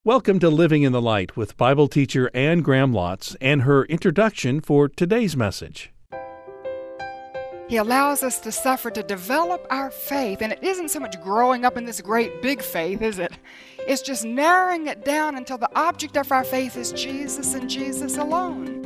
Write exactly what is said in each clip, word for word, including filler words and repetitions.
Welcome to Living in the Light with Bible teacher Anne Graham Lotz and her introduction for today's message. He allows us to suffer to develop our faith, and it isn't so much growing up in this great big faith, is it? It's just narrowing it down until the object of our faith is Jesus and Jesus alone.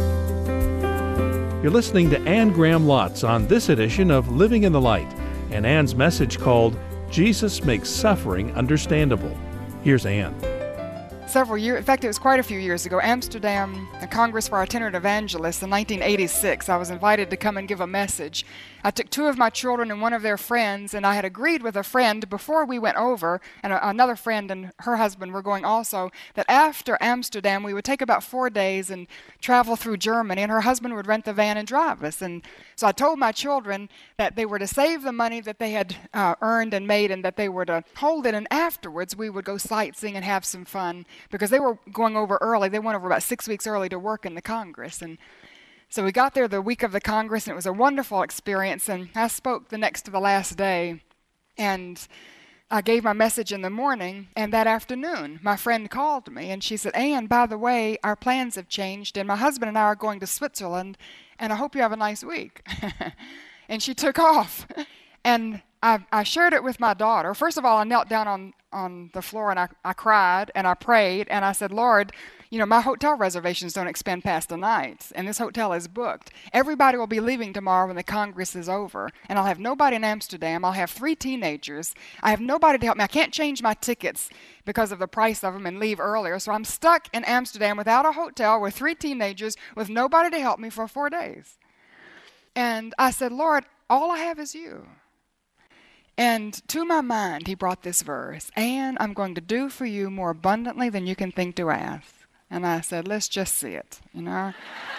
You're listening to Anne Graham Lotz on this edition of Living in the Light, and Anne's message called Jesus Makes Suffering Understandable. Here's Anne. Several years, in fact, it was quite a few years ago, Amsterdam, the Congress for Itinerant Evangelists in nineteen eighty-six. I was invited to come and give a message. I took two of my children and one of their friends, and I had agreed with a friend before we went over, and a, another friend and her husband were going also, that after Amsterdam we would take about four days and travel through Germany, and her husband would rent the van and drive us. And so I told my children that they were to save the money that they had uh, earned and made, and that they were to hold it, and afterwards we would go sightseeing and have some fun, because they were going over early. They went over about six weeks early to work in the Congress. And so we got there the week of the Congress, and it was a wonderful experience. And I spoke the next to the last day, and I gave my message in the morning, and that afternoon my friend called me, and she said, "Anne, by the way, our plans have changed, and my husband and I are going to Switzerland, and I hope you have a nice week." And she took off. And I, I shared it with my daughter. First of all, I knelt down on, on the floor and I, I cried and I prayed and I said, "Lord, you know, my hotel reservations don't expand past the night, and this hotel is booked. Everybody will be leaving tomorrow when the Congress is over, and I'll have nobody in Amsterdam. I'll have three teenagers. I have nobody to help me. I can't change my tickets because of the price of them and leave earlier, so I'm stuck in Amsterdam without a hotel with three teenagers with nobody to help me for four days. And I said, "Lord, all I have is you." And to my mind, he brought this verse, "Anne, I'm going to do for you more abundantly than you can think to ask." And I said, let's just see it, you know.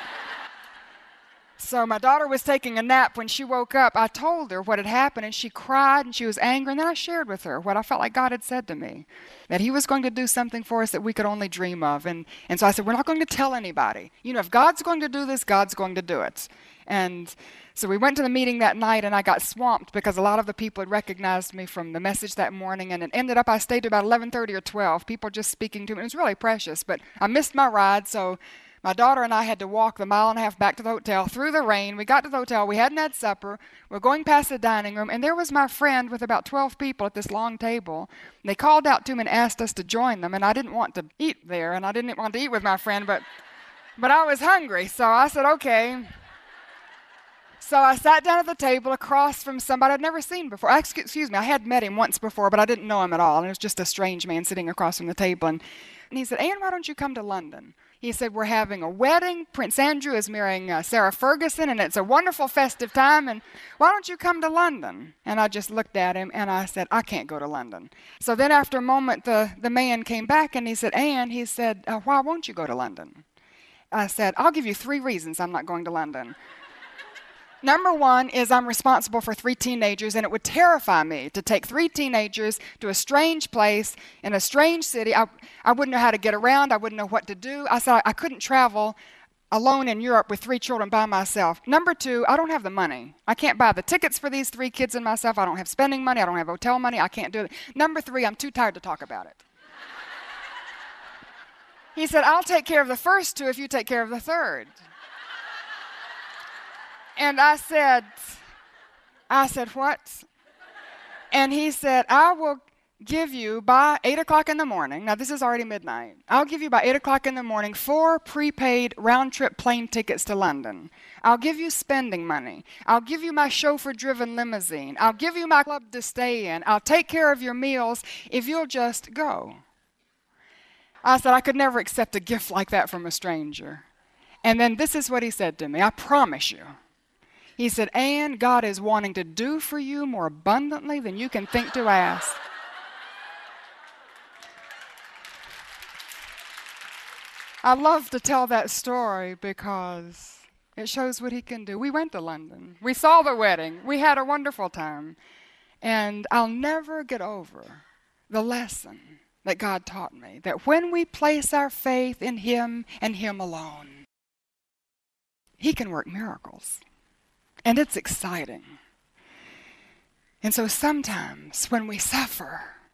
So my daughter was taking a nap. When she woke up, I told her what had happened, and she cried and she was angry. And then I shared with her what I felt like God had said to me, that he was going to do something for us that we could only dream of. And, and so I said, we're not going to tell anybody. You know, if God's going to do this, God's going to do it. And so we went to the meeting that night, and I got swamped because a lot of the people had recognized me from the message that morning, and it ended up I stayed to about eleven thirty or twelve, people just speaking to me. It was really precious, but I missed my ride, so my daughter and I had to walk the mile and a half back to the hotel through the rain. We got to the hotel. We hadn't had supper. We're going past the dining room, and there was my friend with about twelve people at this long table. They called out to me and asked us to join them, and I didn't want to eat there, and I didn't want to eat with my friend, but, but I was hungry, so I said, okay. So I sat down at the table across from somebody I'd never seen before. Excuse me, I had met him once before, but I didn't know him at all. And it was just a strange man sitting across from the table. And, and he said, "Anne, why don't you come to London?" He said, "We're having a wedding. Prince Andrew is marrying uh, Sarah Ferguson, and it's a wonderful festive time. And why don't you come to London?" And I just looked at him, and I said, "I can't go to London." So then after a moment, the, the man came back, and he said, "Anne," he said, uh, "why won't you go to London?" I said, "I'll give you three reasons I'm not going to London. Number one is I'm responsible for three teenagers, and it would terrify me to take three teenagers to a strange place in a strange city. I, I wouldn't know how to get around. I wouldn't know what to do." I said I, I couldn't travel alone in Europe with three children by myself. Number two, I don't have the money. I can't buy the tickets for these three kids and myself. I don't have spending money. I don't have hotel money. I can't do it. Number three, I'm too tired to talk about it. He said, "I'll take care of the first two if you take care of the third." And I said, I said, "What?" And he said, "I will give you by eight o'clock in the morning." Now, this is already midnight. "I'll give you by eight o'clock in the morning four prepaid round-trip plane tickets to London. I'll give you spending money. I'll give you my chauffeur-driven limousine. I'll give you my club to stay in. I'll take care of your meals if you'll just go." I said I could never accept a gift like that from a stranger. And then this is what he said to me, "I promise you." He said, "Anne, God is wanting to do for you more abundantly than you can think to ask." I love to tell that story because it shows what he can do. We went to London. We saw the wedding. We had a wonderful time. And I'll never get over the lesson that God taught me, that when we place our faith in him and him alone, he can work miracles. And it's exciting. And so sometimes when we suffer,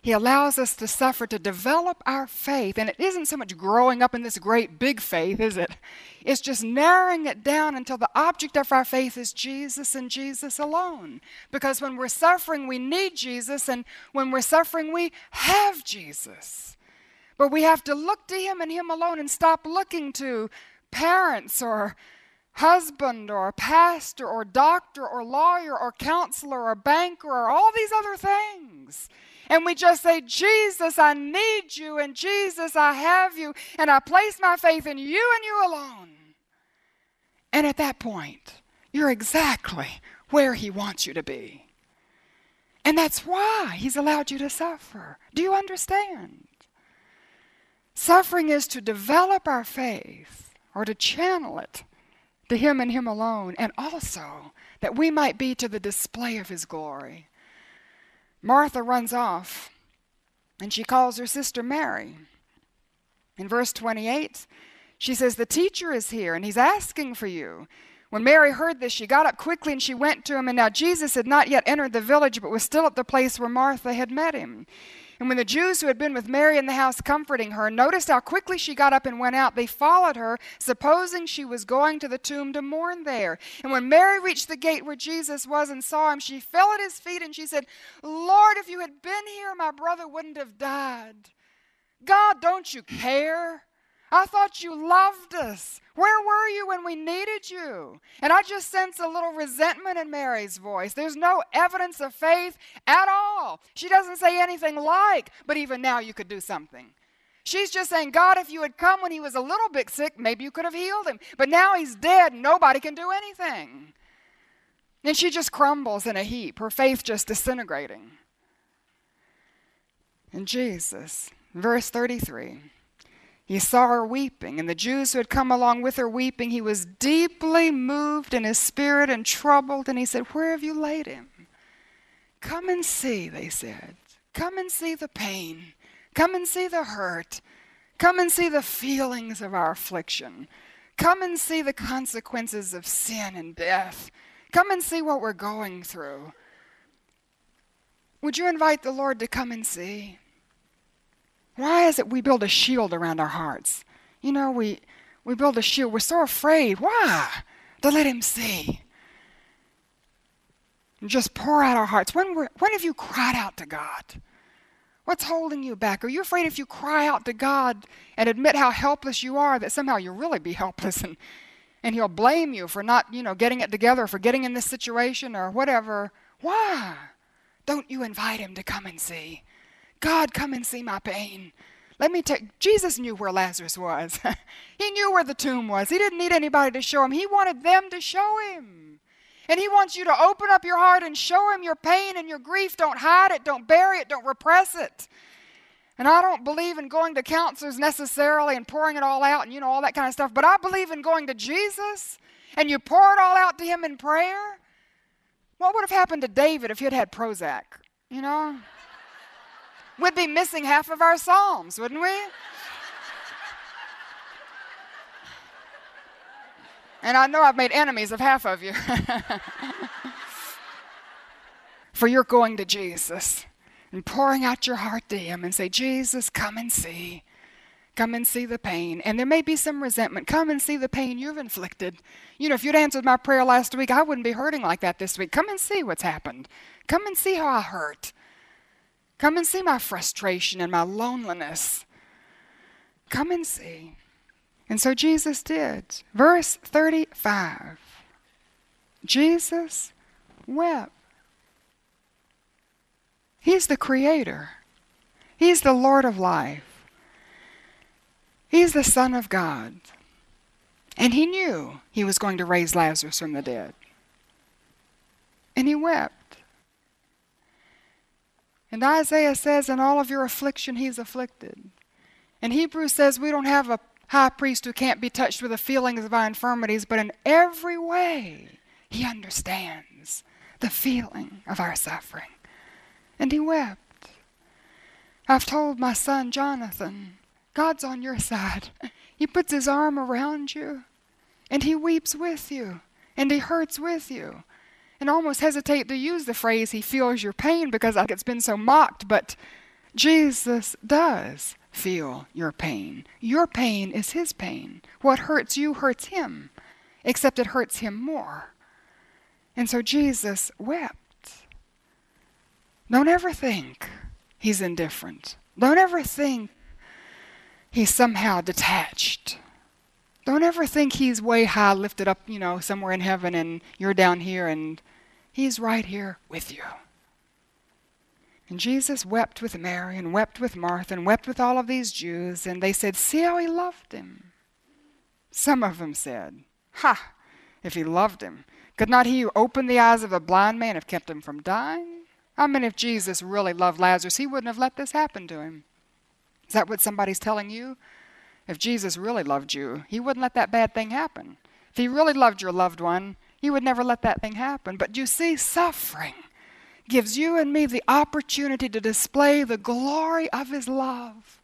He allows us to suffer to develop our faith. And it isn't so much growing up in this great big faith, is it? It's just narrowing it down until the object of our faith is Jesus and Jesus alone. Because when we're suffering, we need Jesus. And when we're suffering, we have Jesus. But we have to look to him and him alone and stop looking to parents or husband or pastor or doctor or lawyer or counselor or banker or all these other things. And we just say, Jesus, I need you, and Jesus, I have you, and I place my faith in you and you alone. And at that point, you're exactly where he wants you to be. And that's why he's allowed you to suffer. Do you understand? Suffering is to develop our faith or to channel it to him and him alone, and also that we might be to the display of his glory. Martha runs off, and she calls her sister Mary. In verse twenty-eight, she says, the teacher is here, and he's asking for you. When Mary heard this, she got up quickly, and she went to him. And now Jesus had not yet entered the village, but was still at the place where Martha had met him. And when the Jews who had been with Mary in the house comforting her noticed how quickly she got up and went out, they followed her, supposing she was going to the tomb to mourn there. And when Mary reached the gate where Jesus was and saw him, she fell at his feet and she said, Lord, if you had been here, my brother wouldn't have died. God, don't you care? I thought you loved us. Where were you when we needed you? And I just sense a little resentment in Mary's voice. There's no evidence of faith at all. She doesn't say anything like, but even now you could do something. She's just saying, God, if you had come when he was a little bit sick, maybe you could have healed him. But now he's dead. Nobody can do anything. And she just crumbles in a heap, her faith just disintegrating. And Jesus, verse thirty-three, he saw her weeping, and the Jews who had come along with her weeping, he was deeply moved in his spirit and troubled, and he said, where have you laid him? Come and see, they said. Come and see the pain. Come and see the hurt. Come and see the feelings of our affliction. Come and see the consequences of sin and death. Come and see what we're going through. Would you invite the Lord to come and see? Why is it we build a shield around our hearts? You know, we we build a shield. We're so afraid. Why? To let him see. And just pour out our hearts. When, we're, when have you cried out to God? What's holding you back? Are you afraid if you cry out to God and admit how helpless you are, that somehow you'll really be helpless and, and he'll blame you for not, you know, getting it together, for getting in this situation or whatever? Why? Don't you invite him to come and see? God, come and see my pain. Let me tell you, Jesus knew where Lazarus was. He knew where the tomb was. He didn't need anybody to show him. He wanted them to show him. And he wants you to open up your heart and show him your pain and your grief. Don't hide it. Don't bury it. Don't repress it. And I don't believe in going to counselors necessarily and pouring it all out and, you know, all that kind of stuff. But I believe in going to Jesus and you pour it all out to him in prayer. What would have happened to David if he had had Prozac? You know? We'd be missing half of our Psalms, wouldn't we? And I know I've made enemies of half of you. For you're going to Jesus and pouring out your heart to him and say, Jesus, come and see. Come and see the pain. And there may be some resentment. Come and see the pain you've inflicted. You know, if you'd answered my prayer last week, I wouldn't be hurting like that this week. Come and see what's happened. Come and see how I hurt. Come and see my frustration and my loneliness. Come and see. And so Jesus did. Verse thirty-five. Jesus wept. He's the Creator. He's the Lord of life. He's the Son of God. And he knew he was going to raise Lazarus from the dead. And he wept. And Isaiah says, in all of your affliction, he's afflicted. And Hebrews says we don't have a high priest who can't be touched with the feelings of our infirmities, but in every way, he understands the feeling of our suffering. And he wept. I've told my son Jonathan, God's on your side. He puts his arm around you, and he weeps with you, and he hurts with you. And almost hesitate to use the phrase, he feels your pain, because it's been so mocked, but Jesus does feel your pain. Your pain is his pain. What hurts you hurts him, except it hurts him more. And so Jesus wept. Don't ever think he's indifferent. Don't ever think he's somehow detached. Don't ever think he's way high, lifted up, you know, somewhere in heaven and you're down here, and he's right here with you. And Jesus wept with Mary and wept with Martha and wept with all of these Jews, and they said, see how he loved him. Some of them said, ha, if he loved him, could not he who opened the eyes of a blind man have kept him from dying? I mean, if Jesus really loved Lazarus, he wouldn't have let this happen to him. Is that what somebody's telling you? If Jesus really loved you, he wouldn't let that bad thing happen. If he really loved your loved one, he would never let that thing happen. But you see, suffering gives you and me the opportunity to display the glory of his love.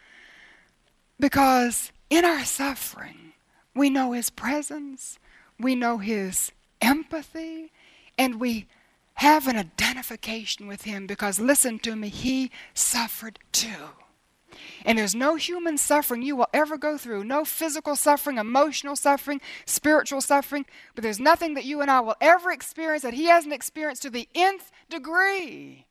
Because in our suffering, we know his presence, we know his empathy, and we have an identification with him because, listen to me, he suffered too. And there's no human suffering you will ever go through, no physical suffering, emotional suffering, spiritual suffering, but there's nothing that you and I will ever experience that he hasn't experienced to the nth degree.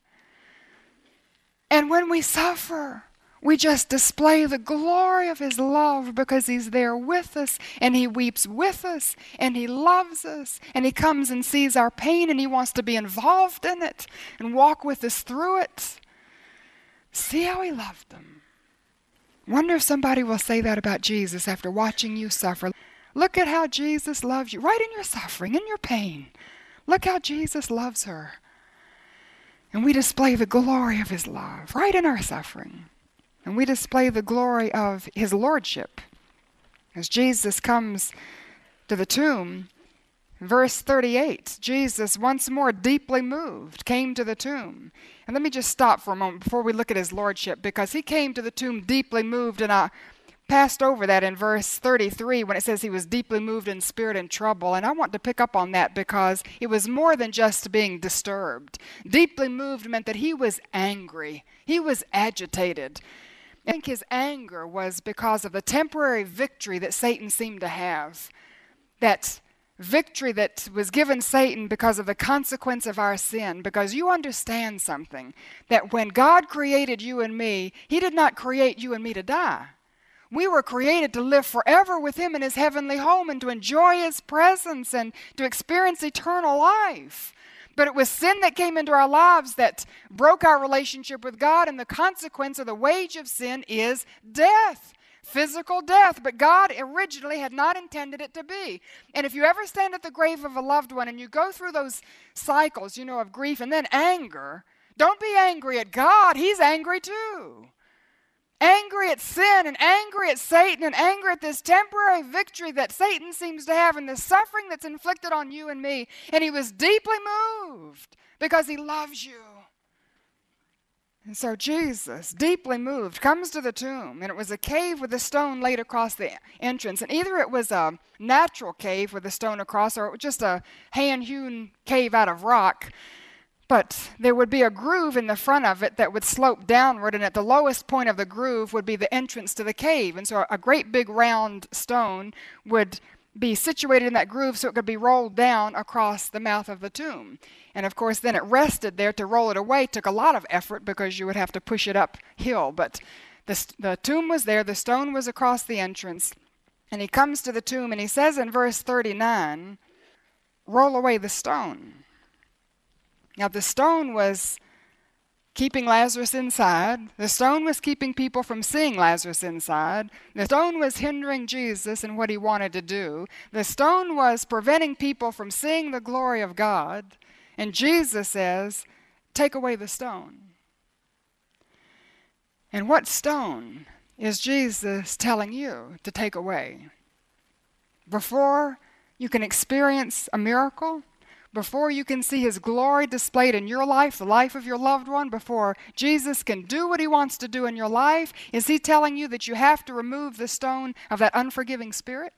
And when we suffer, we just display the glory of his love because he's there with us, and he weeps with us, and he loves us, and he comes and sees our pain, and he wants to be involved in it and walk with us through it. See how he loved them. Wonder if somebody will say that about Jesus after watching you suffer. Look at how Jesus loves you, right in your suffering, in your pain. Look how Jesus loves her. And we display the glory of his love right in our suffering. And we display the glory of his lordship. As Jesus comes to the tomb, verse thirty-eight, Jesus, once more deeply moved, came to the tomb. And let me just stop for a moment before we look at his lordship, because he came to the tomb deeply moved, and I passed over that in verse thirty-three when it says he was deeply moved in spirit and trouble. And I want to pick up on that because it was more than just being disturbed. Deeply moved meant that he was angry. He was agitated. I think his anger was because of the temporary victory that Satan seemed to have. That victory that was given Satan because of the consequence of our sin. Because you understand something, that when God created you and me, he did not create you and me to die. We were created to live forever with him in his heavenly home and to enjoy his presence and to experience eternal life. But it was sin that came into our lives that broke our relationship with God, and the consequence of the wage of sin is death, physical death. But God originally had not intended it to be. And if you ever stand at the grave of a loved one and you go through those cycles, you know, of grief and then anger, don't be angry at God. He's angry too. Angry at sin and angry at Satan and angry at this temporary victory that Satan seems to have and the suffering that's inflicted on you and me. And he was deeply moved because he loves you. And so Jesus, deeply moved, comes to the tomb, and it was a cave with a stone laid across the entrance. And either it was a natural cave with a stone across, or it was just a hand-hewn cave out of rock. But there would be a groove in the front of it that would slope downward, and at the lowest point of the groove would be the entrance to the cave. And so a great big round stone would be situated in that groove so it could be rolled down across the mouth of the tomb. And of course then it rested there. To roll it away took a lot of effort because you would have to push it uphill. But the, the tomb was there, the stone was across the entrance, and he comes to the tomb and he says in verse thirty-nine, roll away the stone. Now the stone was keeping Lazarus inside. The stone was keeping people from seeing Lazarus inside. The stone was hindering Jesus in what he wanted to do. The stone was preventing people from seeing the glory of God. And Jesus says, take away the stone. And what stone is Jesus telling you to take away? Before you can experience a miracle, before you can see his glory displayed in your life, the life of your loved one, before Jesus can do what he wants to do in your life, is he telling you that you have to remove the stone of that unforgiving spirit?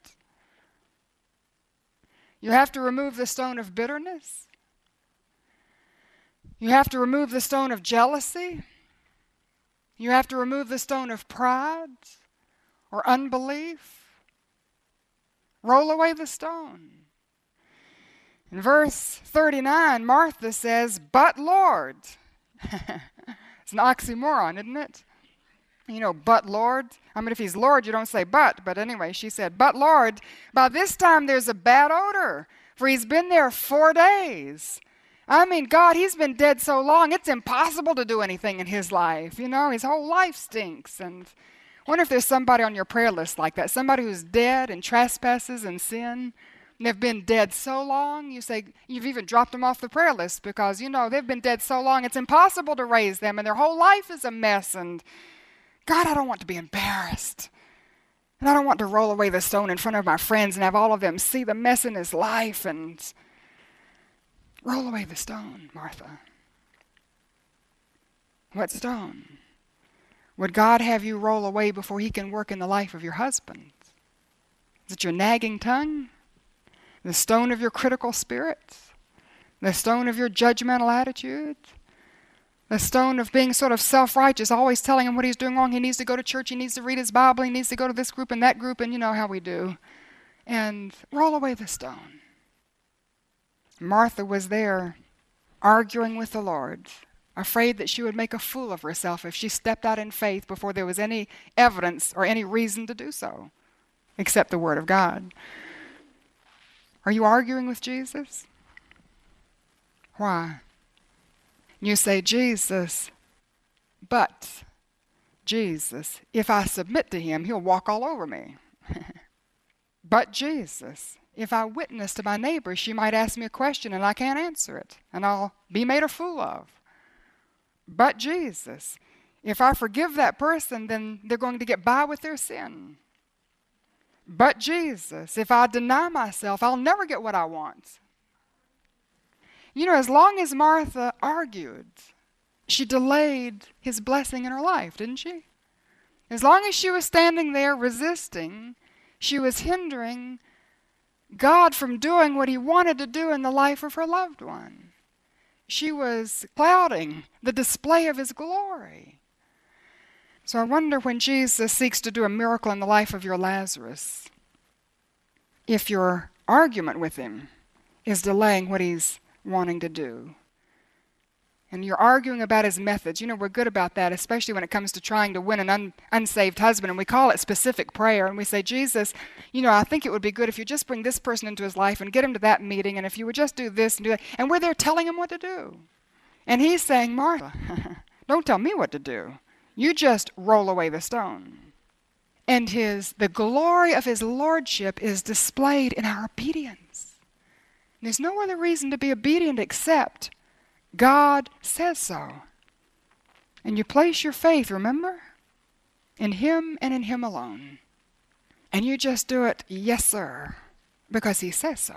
You have to remove the stone of bitterness? You have to remove the stone of jealousy? You have to remove the stone of pride or unbelief. Roll away the stone. In verse thirty-nine, Martha says, "But Lord." It's an oxymoron, isn't it? You know, "but Lord." I mean, if he's Lord, you don't say "but." But anyway, she said, "But Lord, by this time there's a bad odor, for he's been there four days. I mean, God, he's been dead so long, it's impossible to do anything in his life. You know, his whole life stinks." And I wonder if there's somebody on your prayer list like that, somebody who's dead in trespasses and sin. And they've been dead so long, you say, you've even dropped them off the prayer list because, you know, they've been dead so long, it's impossible to raise them, and their whole life is a mess. And God, I don't want to be embarrassed. And I don't want to roll away the stone in front of my friends and have all of them see the mess in his life. And roll away the stone, Martha. What stone? Would God have you roll away before he can work in the life of your husband? Is it your nagging tongue? The stone of your critical spirit? The stone of your judgmental attitude? The stone of being sort of self-righteous, always telling him what he's doing wrong. He needs to go to church, he needs to read his Bible, he needs to go to this group and that group, and you know how we do. And roll away the stone. Martha was there arguing with the Lord, afraid that she would make a fool of herself if she stepped out in faith before there was any evidence or any reason to do so, except the Word of God. Are you arguing with Jesus? Why? You say, "Jesus, but Jesus, if I submit to him, he'll walk all over me." But Jesus, if I witness to my neighbor, she might ask me a question and I can't answer it, and I'll be made a fool of. But Jesus, if I forgive that person, then they're going to get by with their sin. But Jesus, if I deny myself, I'll never get what I want. You know, as long as Martha argued, she delayed his blessing in her life, didn't she? As long as she was standing there resisting, she was hindering God from doing what he wanted to do in the life of her loved one. She was clouding the display of his glory. So I wonder, when Jesus seeks to do a miracle in the life of your Lazarus, if your argument with him is delaying what he's wanting to do. And you're arguing about his methods. You know, we're good about that, especially when it comes to trying to win an un- unsaved husband. And we call it specific prayer. And we say, "Jesus, you know, I think it would be good if you just bring this person into his life and get him to that meeting. And if you would just do this and do that." And we're there telling him what to do. And he's saying, "Martha, don't tell me what to do. You just roll away the stone." And his the glory of his lordship is displayed in our obedience. And there's no other reason to be obedient except God says so. And you place your faith, remember, in him and in him alone. And you just do it, "Yes, sir," because he says so.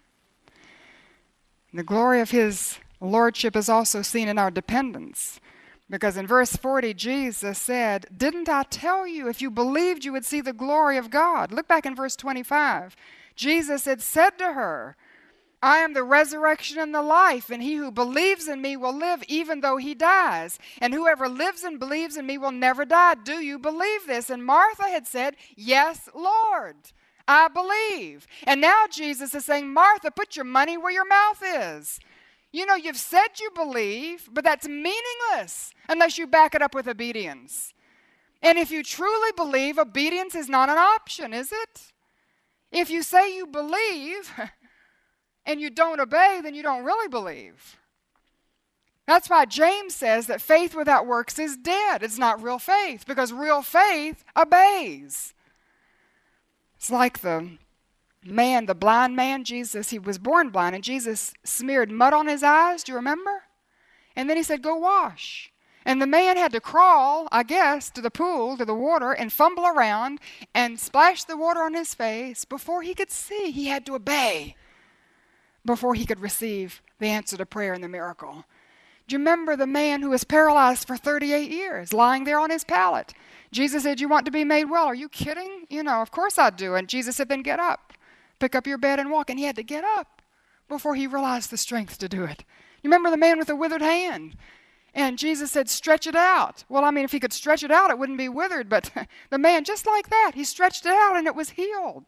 The glory of his lordship is also seen in our dependence. Because in verse forty, Jesus said, "Didn't I tell you, if you believed, you would see the glory of God?" Look back in verse twenty-five. Jesus had said to her, "I am the resurrection and the life, and he who believes in me will live even though he dies. And whoever lives and believes in me will never die. Do you believe this?" And Martha had said, "Yes, Lord, I believe." And now Jesus is saying, "Martha, put your money where your mouth is. You know, you've said you believe, but that's meaningless unless you back it up with obedience. And if you truly believe, obedience is not an option, is it? If you say you believe and you don't obey, then you don't really believe. That's why James says that faith without works is dead. It's not real faith, because real faith obeys. It's like the man, the blind man, Jesus, he was born blind, and Jesus smeared mud on his eyes, do you remember? And then he said, "Go wash." And the man had to crawl, I guess, to the pool, to the water, and fumble around and splash the water on his face before he could see. He had to obey before he could receive the answer to prayer and the miracle. Do you remember the man who was paralyzed for thirty-eight years, lying there on his pallet? Jesus said, "You want to be made well?" "Are you kidding?" "You know, of course I do." And Jesus said, "Then get up. Pick up your bed and walk." And he had to get up before he realized the strength to do it. You remember the man with the withered hand? And Jesus said, stretch it out. Well, I mean, if he could stretch it out, it wouldn't be withered. But the man, just like that, he stretched it out and it was healed.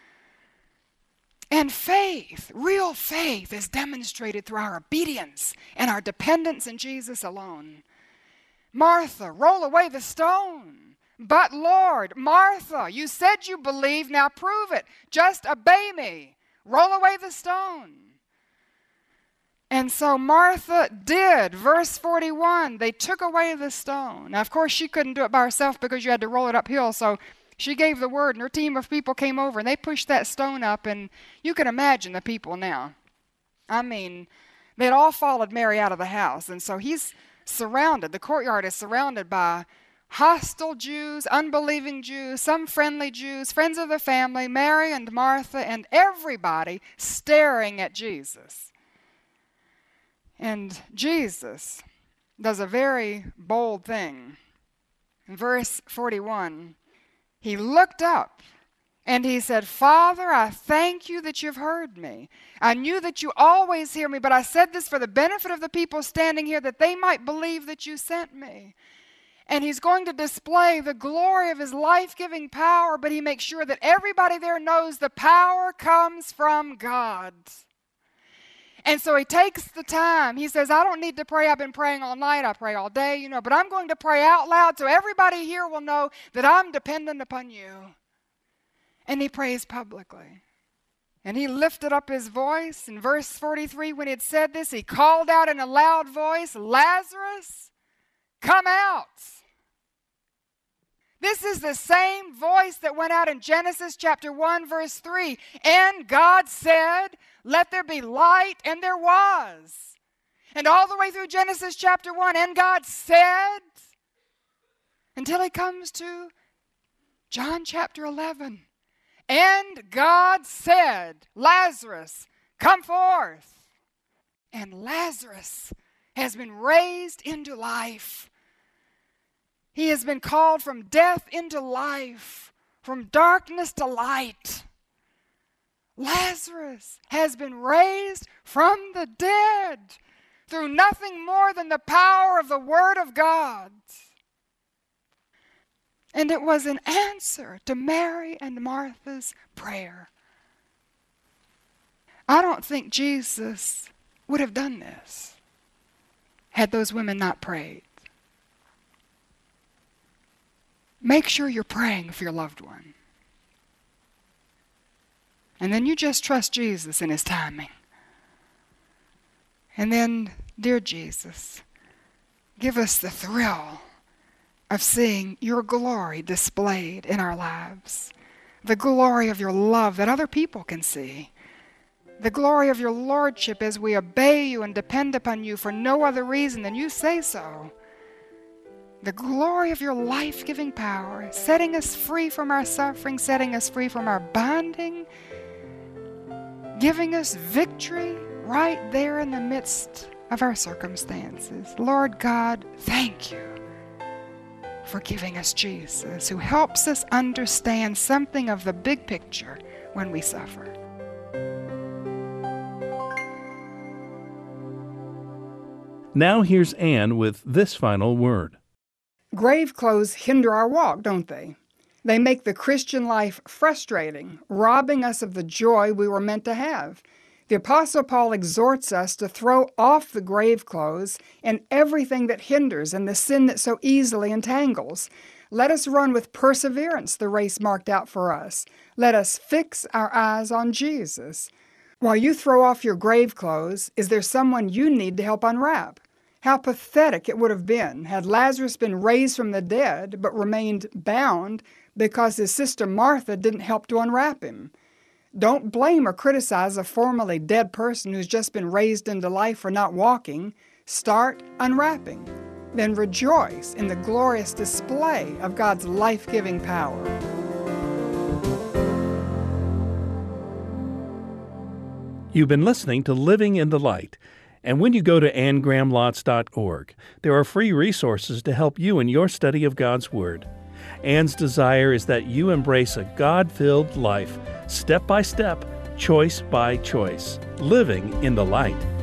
And faith, real faith, is demonstrated through our obedience and our dependence in Jesus alone. Martha, roll away the stone. But Lord, Martha, you said you believe, now prove it. Just obey me. Roll away the stone. And so Martha did. Verse forty-one, they took away the stone. Now, of course, she couldn't do it by herself because you had to roll it uphill. So she gave the word, and her team of people came over, and they pushed that stone up. And you can imagine the people now. I mean, they'd all followed Mary out of the house. And so he's surrounded. The courtyard is surrounded by hostile Jews, unbelieving Jews, some friendly Jews, friends of the family, Mary and Martha, and everybody staring at Jesus. And Jesus does a very bold thing. In verse forty-one, he looked up and he said, Father, I thank you that you've heard me. I knew that you always hear me, but I said this for the benefit of the people standing here, that they might believe that you sent me. And he's going to display the glory of his life-giving power, but he makes sure that everybody there knows the power comes from God. And so he takes the time. He says, I don't need to pray. I've been praying all night. I pray all day, you know, but I'm going to pray out loud so everybody here will know that I'm dependent upon you. And he prays publicly. And he lifted up his voice. In verse forty-three, when he had said this, he called out in a loud voice, Lazarus, come out. This is the same voice that went out in Genesis chapter one, verse three. And God said, let there be light, and there was. And all the way through Genesis chapter one, and God said, until he comes to John chapter eleven. And God said, Lazarus, come forth. And Lazarus has been raised into life. He has been called from death into life, from darkness to light. Lazarus has been raised from the dead through nothing more than the power of the Word of God. And it was an answer to Mary and Martha's prayer. I don't think Jesus would have done this had those women not prayed. Make sure you're praying for your loved one. And then you just trust Jesus in his timing. And then, dear Jesus, give us the thrill of seeing your glory displayed in our lives. The glory of your love that other people can see. The glory of your lordship as we obey you and depend upon you for no other reason than you say so. The glory of your life-giving power, setting us free from our suffering, setting us free from our bonding, giving us victory right there in the midst of our circumstances. Lord God, thank you for giving us Jesus, who helps us understand something of the big picture when we suffer. Now here's Anne with this final word. Grave clothes hinder our walk, don't they? They make the Christian life frustrating, robbing us of the joy we were meant to have. The Apostle Paul exhorts us to throw off the grave clothes and everything that hinders and the sin that so easily entangles. Let us run with perseverance the race marked out for us. Let us fix our eyes on Jesus. While you throw off your grave clothes, is there someone you need to help unwrap? How pathetic it would have been had Lazarus been raised from the dead but remained bound because his sister Martha didn't help to unwrap him. Don't blame or criticize a formerly dead person who's just been raised into life for not walking. Start unwrapping. Then rejoice in the glorious display of God's life-giving power. You've been listening to Living in the Light. And when you go to anne graham lotz dot org, there are free resources to help you in your study of God's Word. Anne's desire is that you embrace a God-filled life, step by step, choice by choice, living in the light.